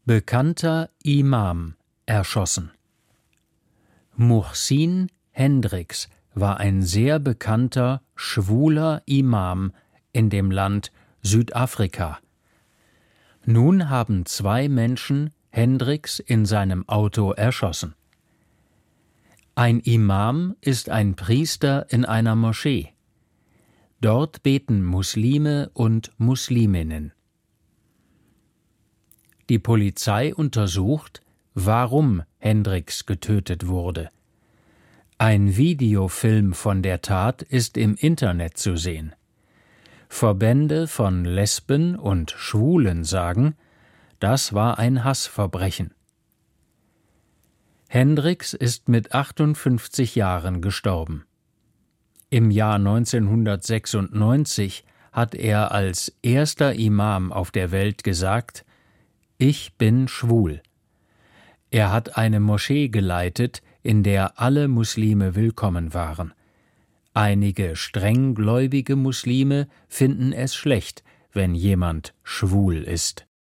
Bekannter Imam erschossen. Muhsin Hendricks war ein sehr bekannter, schwuler Imam in dem Land Südafrika. Nun haben 2 Menschen Hendricks in seinem Auto erschossen. Ein Imam ist ein Priester in einer Moschee. Dort beten Muslime und Musliminnen. Die Polizei untersucht, warum Hendricks getötet wurde. Ein Videofilm von der Tat ist im Internet zu sehen. Verbände von Lesben und Schwulen sagen, das war ein Hassverbrechen. Hendricks ist mit 58 Jahren gestorben. Im Jahr 1996 hat er als erster Imam auf der Welt gesagt: Ich bin schwul. Er hat eine Moschee geleitet, in der alle Muslime willkommen waren. Einige strenggläubige Muslime finden es schlecht, wenn jemand schwul ist.